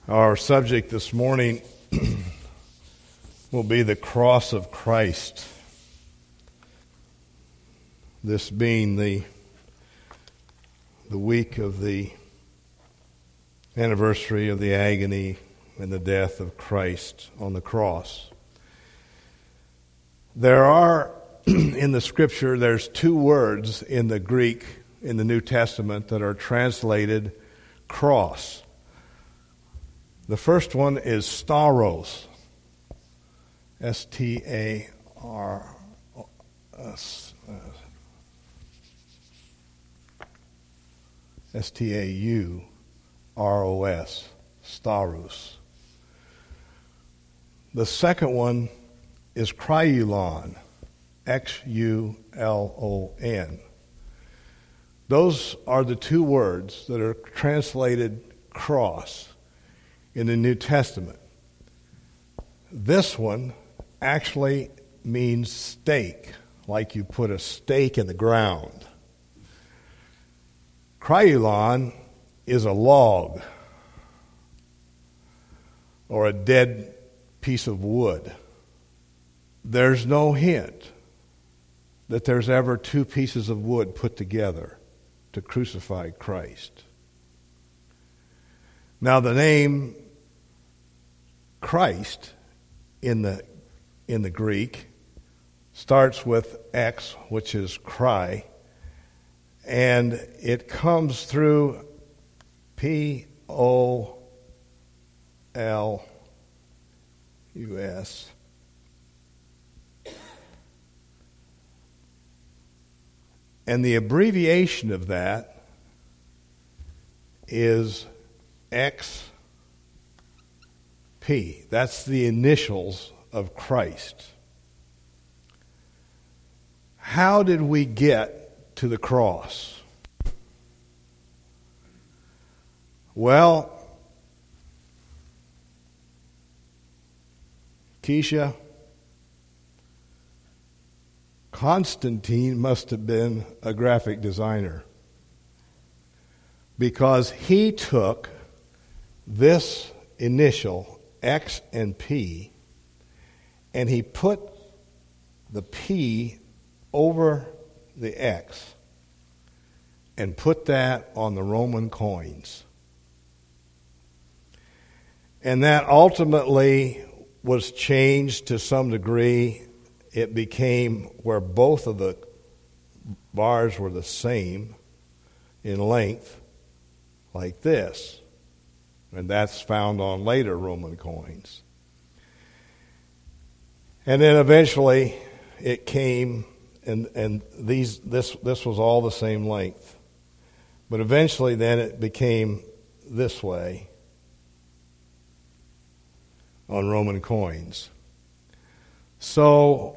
Our subject this morning will be the cross of Christ. This being the week of the anniversary of the agony and the death of Christ on the cross. There are, in the Scripture, there's two words in the Greek in the New Testament that are translated cross. The first one is stauros, S-T-A-U-R-O-S, stauros. The second one is kryulon, X-U-L-O-N. Those are the two words that are translated cross in the New Testament. This one actually means stake, like you put a stake in the ground. Kryulon is a log or a dead piece of wood. There's no hint that there's ever two pieces of wood put together to crucify Christ. Now the name Christ in the Greek starts with X, which is cry, and it comes through P-O-L-U-S. And the abbreviation of that is XP. That's the initials of Christ. How did we get to the cross? Well, Keisha, Constantine must have been a graphic designer, because he took this initial X and P and he put the P over the X and put that on the Roman coins. And that ultimately was changed to some degree. It became where both of the bars were the same in length, like this. And that's found on later Roman coins. And then eventually it came, and this was all the same length. But eventually then it became this way on Roman coins. So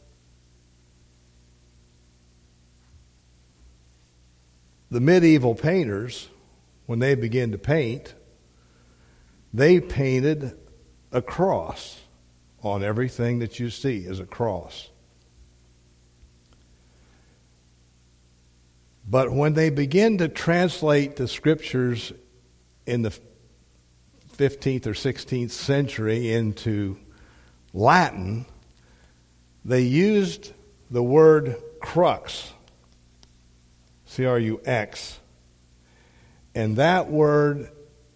the medieval painters, when they began to paint, they painted a cross on everything that you see as a cross. But when they begin to translate the Scriptures in the 15th or 16th century into Latin, they used the word crux, C-R-U-X, and that word,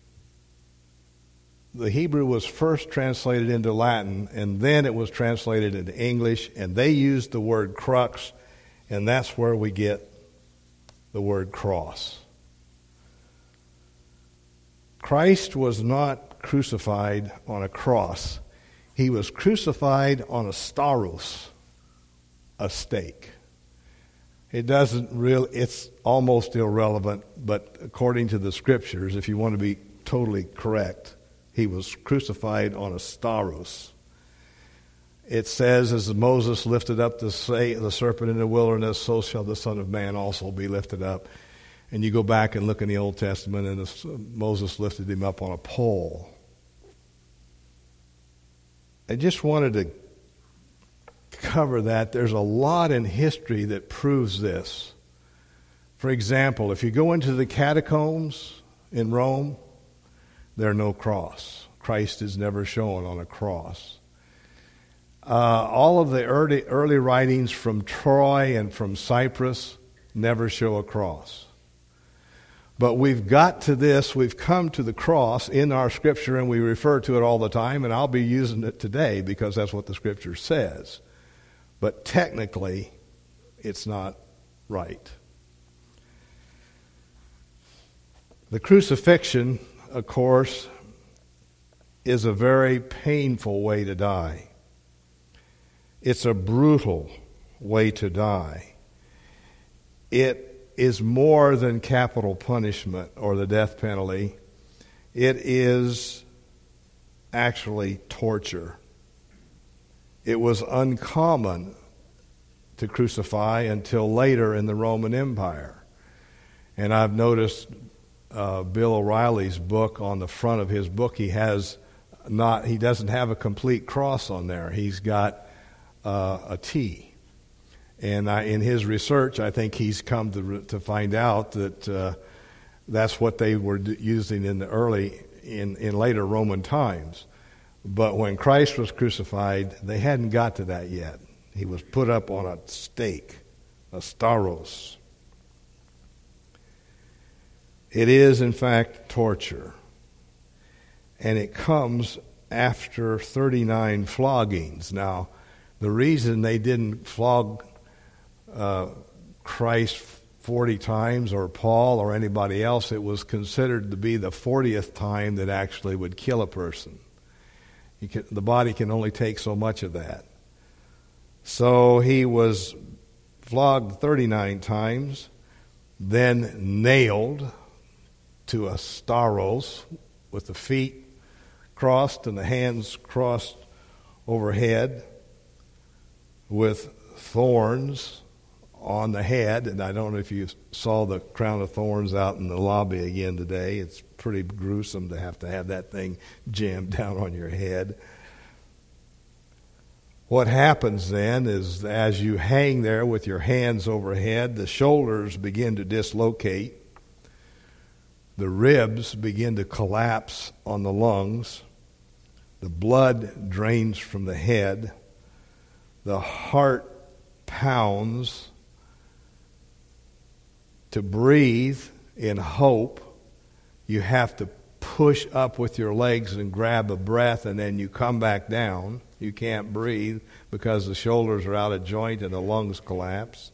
the Hebrew was first translated into Latin, and then it was translated into English, and they used the word crux, and that's where we get the word cross. Christ was not crucified on a cross. He was crucified on a stauros, a stake. It's almost irrelevant, but according to the Scriptures, if you want to be totally correct, he was crucified on a stauros. It says, as Moses lifted up the serpent in the wilderness, so shall the Son of Man also be lifted up. And you go back and look in the Old Testament, and Moses lifted him up on a pole. I just wanted to cover that. There's a lot in history that proves this. For example, if you go into the catacombs in Rome, there's no cross. Christ is never shown on a cross. All of the early writings from Troy and from Cyprus never show a cross. But we've got to this, we've come to the cross in our Scripture, and we refer to it all the time, and I'll be using it today because that's what the Scripture says. But technically, it's not right. The crucifixion, of course, is a very painful way to die. It's a brutal way to die. It is more than capital punishment or the death penalty. It is actually torture. It was uncommon to crucify until later in the Roman Empire. And I've noticed Bill O'Reilly's book, on the front of his book, he doesn't have a complete cross on there. He's got a T. And in his research, I think he's come to find out that that's what they were using in later Roman times. But when Christ was crucified, they hadn't got to that yet. He was put up on a stake, a stauros. It is, in fact, torture. And it comes after 39 floggings. Now, the reason they didn't flog Christ 40 times, or Paul or anybody else, it was considered to be the 40th time that actually would kill a person. The body can only take so much of that. So he was flogged 39 times, then nailed to a stauros with the feet crossed and the hands crossed overhead, with thorns on the head. And I don't know if you saw the crown of thorns out in the lobby again today. It's pretty gruesome to have that thing jammed down on your head. What happens then is, as you hang there with your hands overhead, the shoulders begin to dislocate. The ribs begin to collapse on the lungs. The blood drains from the head. The heart pounds. To breathe in hope, you have to push up with your legs and grab a breath, and then you come back down. You can't breathe because the shoulders are out of joint and the lungs collapse.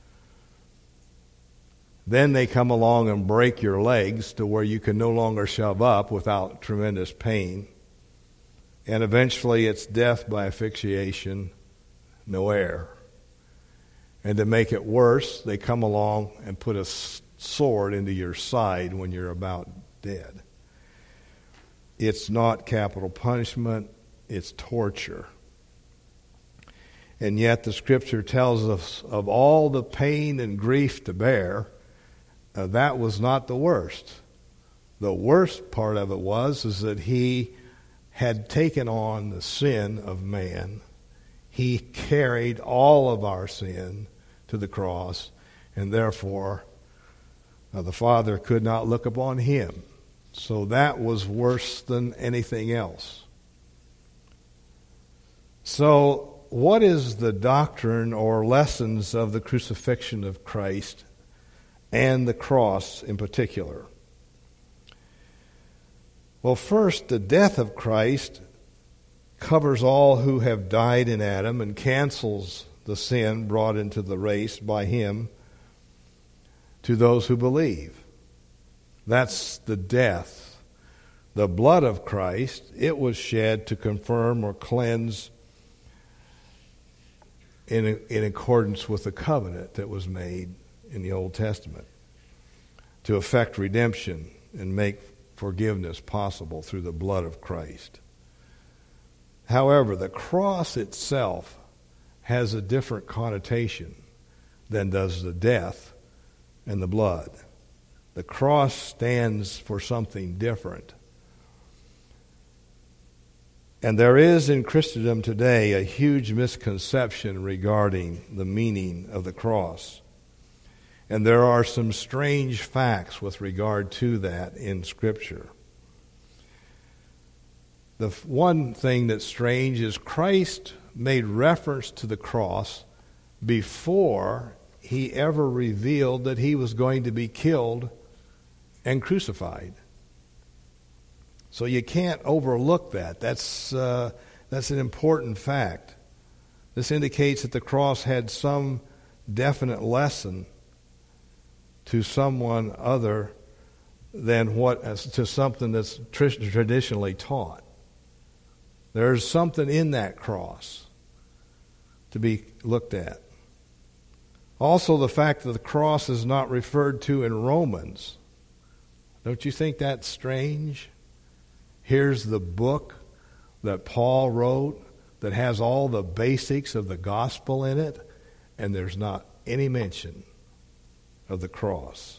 Then they come along and break your legs to where you can no longer shove up without tremendous pain. And eventually it's death by asphyxiation, no air. And to make it worse, they come along and put a sword into your side when you're about dead. It's not capital punishment, it's torture. And yet the Scripture tells us of all the pain and grief to bear, that was not the worst. The worst part of it is that he had taken on the sin of man. He carried all of our sin to the cross, and therefore the Father could not look upon him. So that was worse than anything else. So what is the doctrine or lessons of the crucifixion of Christ and the cross in particular? Well, first, the death of Christ covers all who have died in Adam and cancels the sin brought into the race by him to those who believe. That's the death. The blood of Christ, it was shed to confirm or cleanse in accordance with the covenant that was made in the Old Testament to effect redemption and make forgiveness possible through the blood of Christ. However, the cross itself has a different connotation than does the death and the blood. The cross stands for something different. And there is in Christendom today a huge misconception regarding the meaning of the cross. And there are some strange facts with regard to that in Scripture. The one thing that's strange is Christ made reference to the cross before he ever revealed that he was going to be killed and crucified. So you can't overlook that. That's an important fact. This indicates that the cross had some definite lesson to someone other than to something that's traditionally taught. There's something in that cross to be looked at. Also, the fact that the cross is not referred to in Romans. Don't you think that's strange? Here's the book that Paul wrote that has all the basics of the gospel in it, and there's not any mention of the cross.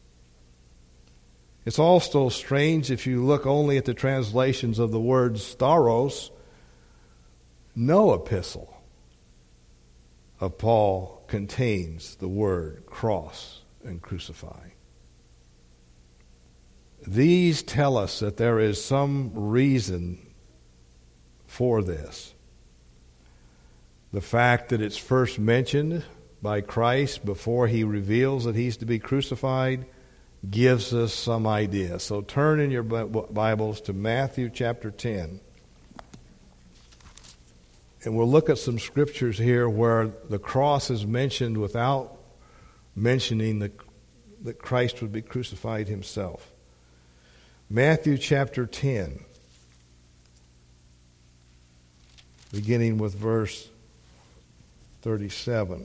It's also strange if you look only at the translations of the word stauros. No epistle of Paul contains the word cross and crucify. These tell us that there is some reason for this. The fact that it's first mentioned by Christ before he reveals that he's to be crucified gives us some idea. So turn in your Bibles to Matthew chapter 10. And we'll look at some scriptures here where the cross is mentioned without mentioning that Christ would be crucified himself. Matthew chapter 10, beginning with verse 37.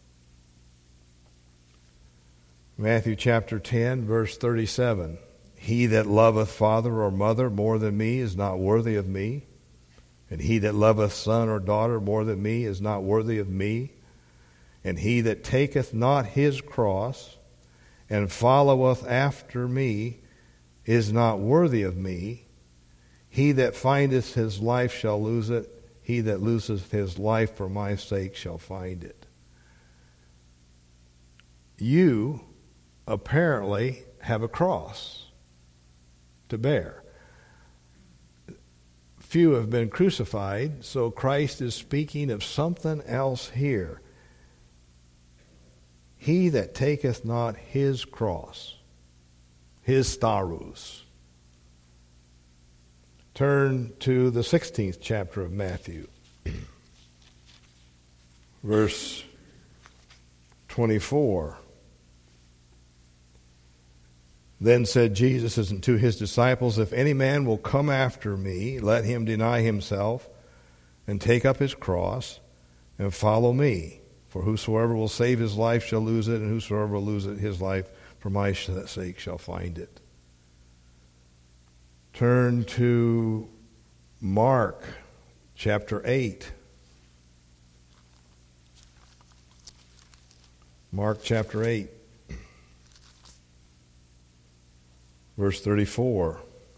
Matthew chapter 10, verse 37. He that loveth father or mother more than me is not worthy of me. And he that loveth son or daughter more than me is not worthy of me. And he that taketh not his cross and followeth after me is not worthy of me. He that findeth his life shall lose it. He that loseth his life for my sake shall find it. You apparently have a cross to bear. Few have been crucified, so Christ is speaking of something else here. He that taketh not his cross, his stauros. Turn to the 16th chapter of Matthew, verse 24. Then said Jesus unto his disciples, If any man will come after me, let him deny himself, and take up his cross, and follow me. For whosoever will save his life shall lose it, and whosoever will lose his life for my sake shall find it. Turn to Mark chapter 8. Mark chapter 8. Verse 34.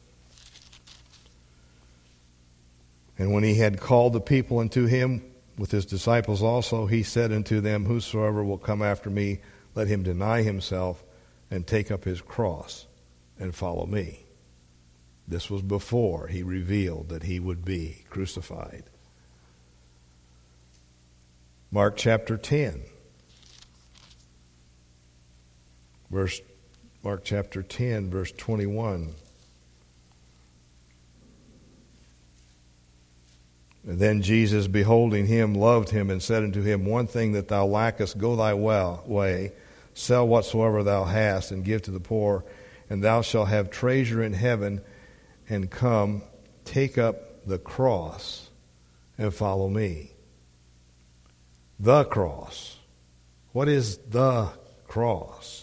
And when he had called the people unto him with his disciples also, he said unto them, Whosoever will come after me, let him deny himself and take up his cross and follow me. This was before he revealed that he would be crucified. Mark chapter 10. Mark chapter 10, verse 21. And then Jesus, beholding him, loved him, and said unto him, One thing that thou lackest, go thy way, sell whatsoever thou hast, and give to the poor, and thou shalt have treasure in heaven, and come, take up the cross, and follow me. The cross. What is the cross?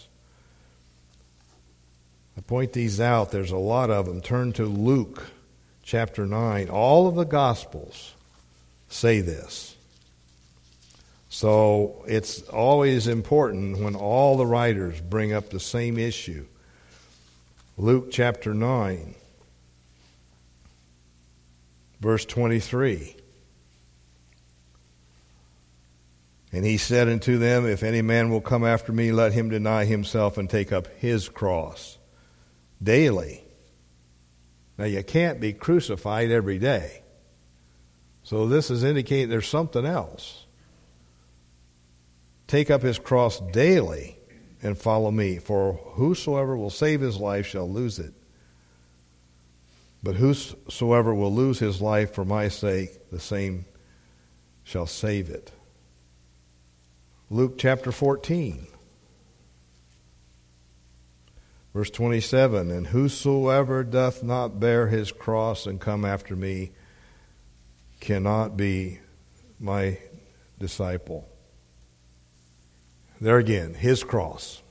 I point these out. There's a lot of them. Turn to Luke chapter 9. All of the Gospels say this. So it's always important when all the writers bring up the same issue. Luke chapter 9, verse 23. And he said unto them, If any man will come after me, let him deny himself and take up his cross daily Now, you can't be crucified every day. So this is indicating there's something else. Take up his cross daily and follow me. For whosoever will save his life shall lose it. But whosoever will lose his life for my sake, the same shall save it. Luke chapter 14. Verse 27, and whosoever doth not bear his cross and come after me cannot be my disciple. There again, his cross.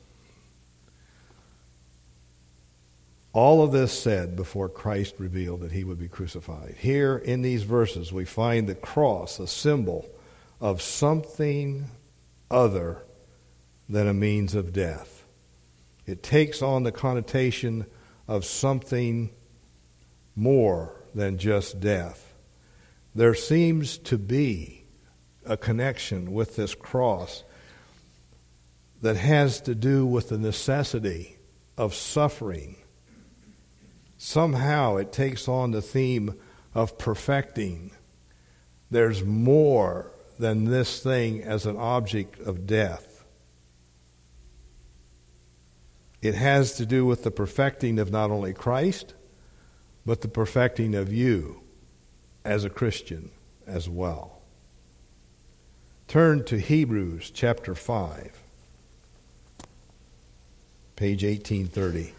All of this said before Christ revealed that he would be crucified. Here in these verses we find the cross, a symbol of something other than a means of death. It takes on the connotation of something more than just death. There seems to be a connection with this cross that has to do with the necessity of suffering. Somehow it takes on the theme of perfecting. There's more than this thing as an object of death. It has to do with the perfecting of not only Christ, but the perfecting of you as a Christian as well. Turn to Hebrews chapter 5, page 1830.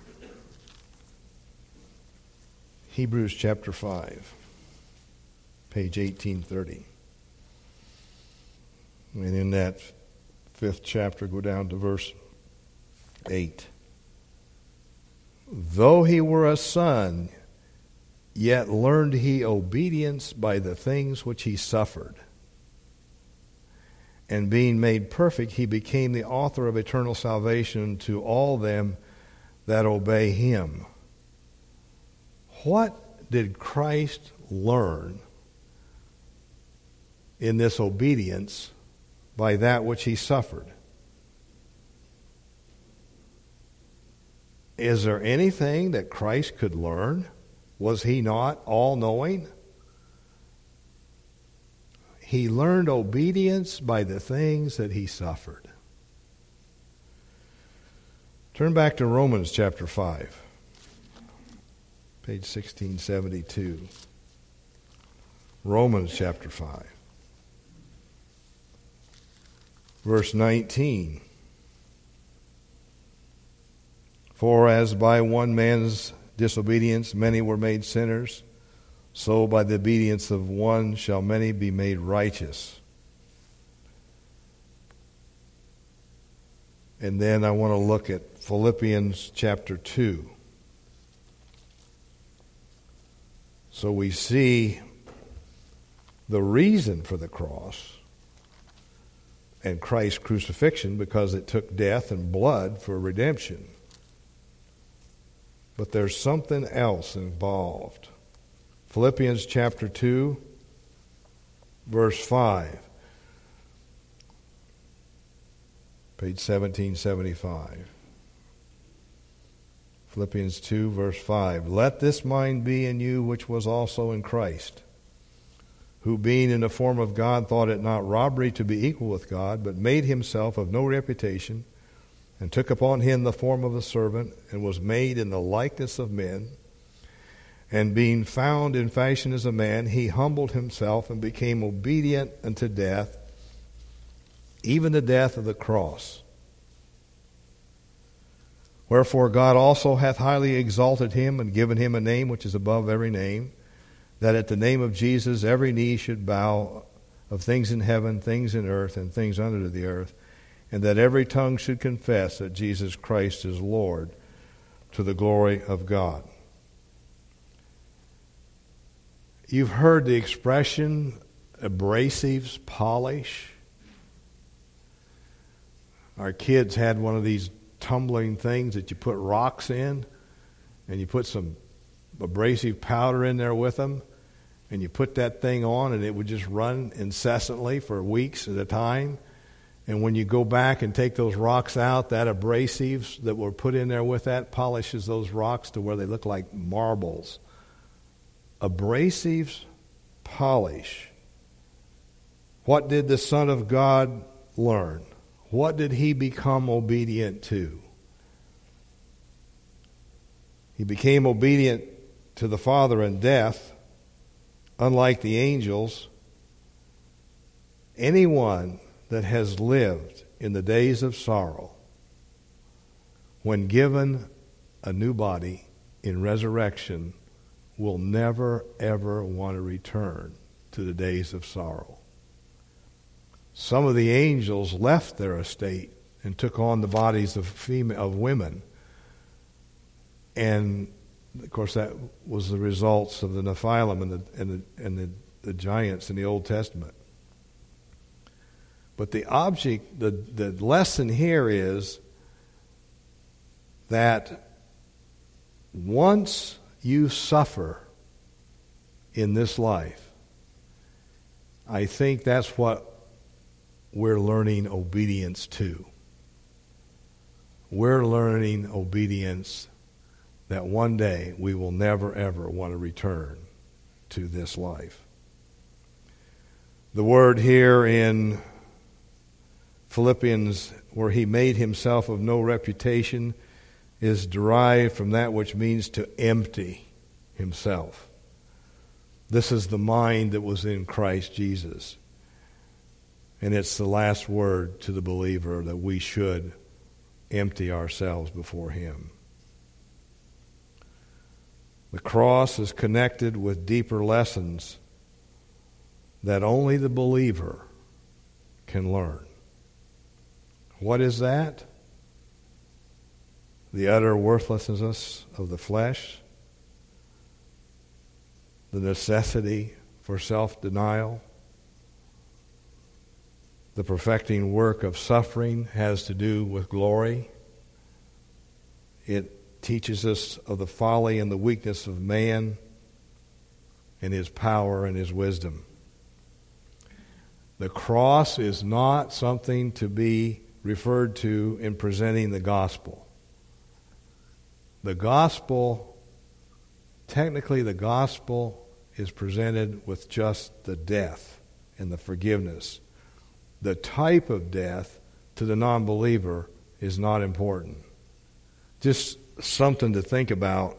Hebrews chapter 5, page 1830. And in that 5th chapter, go down to verse 8. Though he were a son, yet learned he obedience by the things which he suffered. And being made perfect, he became the author of eternal salvation to all them that obey him. What did Christ learn in this obedience by that which he suffered? Is there anything that Christ could learn? Was he not all-knowing? He learned obedience by the things that he suffered. Turn back to Romans chapter 5, page 1672. Romans chapter 5, verse 19. For as by one man's disobedience many were made sinners, so by the obedience of one shall many be made righteous. And then I want to look at Philippians chapter 2. So we see the reason for the cross and Christ's crucifixion, because it took death and blood for redemption. But there's something else involved. Philippians chapter 2, verse 5. Page 1775. Philippians 2, verse 5. Let this mind be in you which was also in Christ, who being in the form of God thought it not robbery to be equal with God, but made himself of no reputation, and took upon him the form of a servant, and was made in the likeness of men. And being found in fashion as a man, he humbled himself and became obedient unto death, even the death of the cross. Wherefore God also hath highly exalted him, and given him a name which is above every name, that at the name of Jesus every knee should bow, of things in heaven, things in earth, and things under the earth, and that every tongue should confess that Jesus Christ is Lord, to the glory of God. You've heard the expression abrasives polish. Our kids had one of these tumbling things that you put rocks in, and you put some abrasive powder in there with them, and you put that thing on, and it would just run incessantly for weeks at a time. And when you go back and take those rocks out, that abrasives that were put in there with that polishes those rocks to where they look like marbles abrasive polish. What did the Son of God learn? What did he become obedient to? He became obedient to the Father in death, unlike the angels. Anyone that has lived in the days of sorrow, when given a new body in resurrection, will never, ever want to return to the days of sorrow. Some of the angels left their estate and took on the bodies of women. And, of course, that was the results of the Nephilim and the giants in the Old Testament. But the lesson here is that once you suffer in this life, I think that's what we're learning obedience to. We're learning obedience that one day we will never, ever want to return to this life. The word here in Philippians, where he made himself of no reputation, is derived from that which means to empty himself. This is the mind that was in Christ Jesus. And it's the last word to the believer that we should empty ourselves before him. The cross is connected with deeper lessons that only the believer can learn. What is that? The utter worthlessness of the flesh, the necessity for self-denial. The perfecting work of suffering has to do with glory. It teaches us of the folly and the weakness of man and his power and his wisdom. The cross is not something to be referred to in presenting the gospel. The gospel, technically the gospel is presented with just the death and the forgiveness. The type of death to the non-believer is not important. Just something to think about.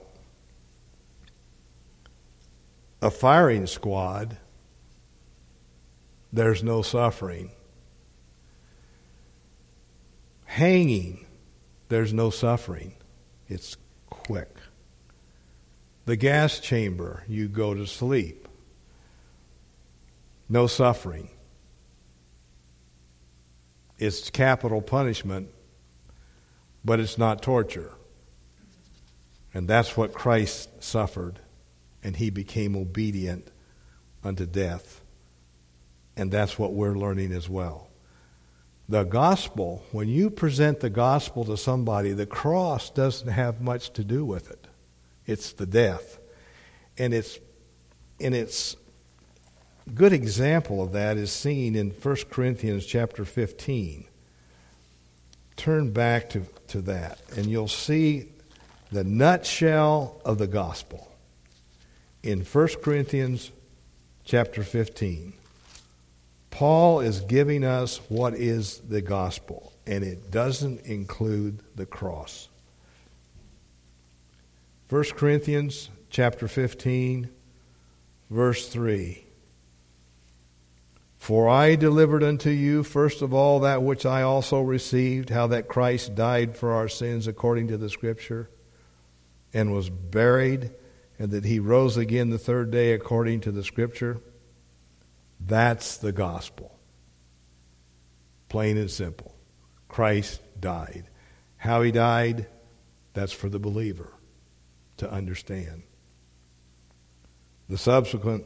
A firing squad, there's no suffering. Hanging, there's no suffering. It's quick. The gas chamber, you go to sleep. No suffering. It's capital punishment, but it's not torture. And that's what Christ suffered, and he became obedient unto death. And that's what we're learning as well. The gospel, when you present the gospel to somebody, the cross doesn't have much to do with it. It's the death. And it's good example of that is seen in 1 Corinthians chapter 15. Turn back to that, and you'll see the nutshell of the gospel. In 1 Corinthians chapter 15, Paul is giving us what is the gospel, and it doesn't include the cross. 1 Corinthians chapter 15, verse 3. For I delivered unto you first of all that which I also received, how that Christ died for our sins according to the Scripture, and was buried, and that he rose again the third day according to the Scripture. That's the gospel. Plain and simple. Christ died. How he died, that's for the believer to understand. The subsequent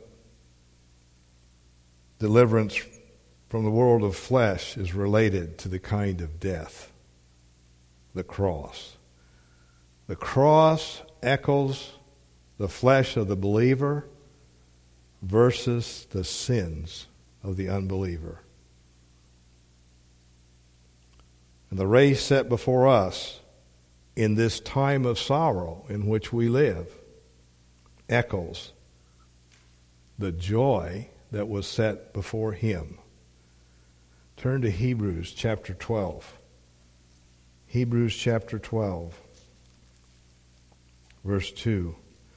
deliverance from the world of flesh is related to the kind of death, the cross. The cross echoes the flesh of the believer versus the sins of the unbeliever. And the race set before us in this time of sorrow in which we live echoes the joy that was set before him. Turn to Hebrews chapter 12. Hebrews chapter 12, verse 2.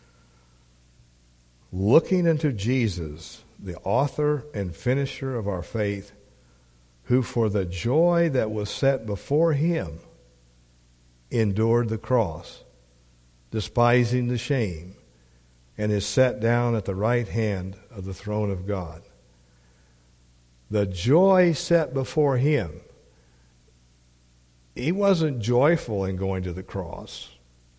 Looking unto Jesus, the author and finisher of our faith, who for the joy that was set before him endured the cross, despising the shame, and is set down at the right hand of the throne of God. The joy set before him. He wasn't joyful in going to the cross.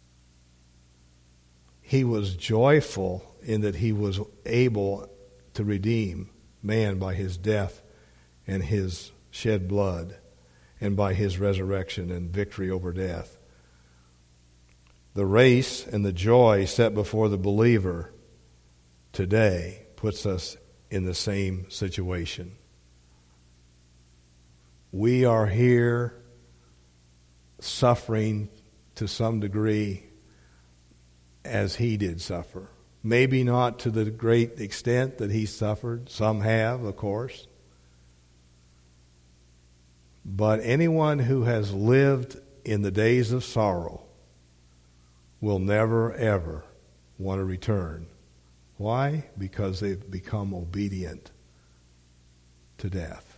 He was joyful in that he was able to redeem man by his death and his shed blood, and by his resurrection and victory over death. The race and the joy set before the believer today puts us in the same situation. We are here suffering to some degree as he did suffer. Maybe not to the great extent that he suffered. Some have, of course. But anyone who has lived in the days of sorrow will never, ever want to return. Why? Because they've become obedient to death.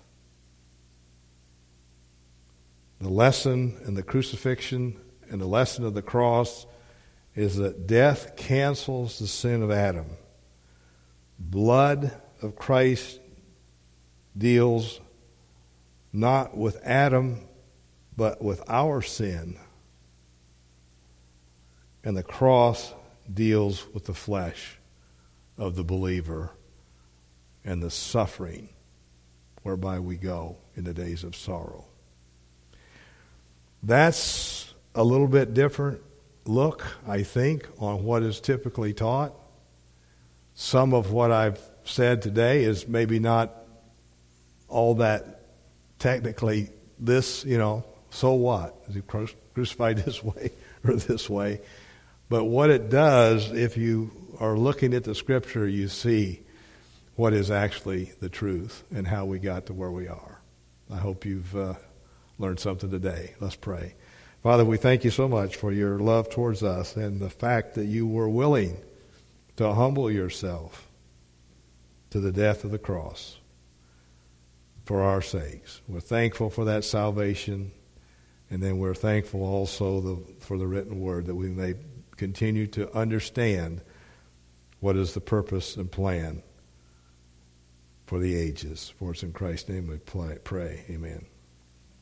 The lesson in the crucifixion and the lesson of the cross is that death cancels the sin of Adam. Blood of Christ deals not with Adam, but with our sin. And the cross deals with the flesh of the believer and the suffering whereby we go in the days of sorrow. That's a little bit different look, I think, on what is typically taught. Some of what I've said today is maybe not all that technically this, so what? Is he crucified this way or this way? But what it does, if you are looking at the Scripture, you see what is actually the truth and how we got to where we are. I hope you've learned something today. Let's pray. Father, we thank you so much for your love towards us and the fact that you were willing to humble yourself to the death of the cross for our sakes. We're thankful for that salvation, and then we're thankful also for the written word, that we may continue to understand what is the purpose and plan for the ages. For it's in Christ's name we pray. Amen.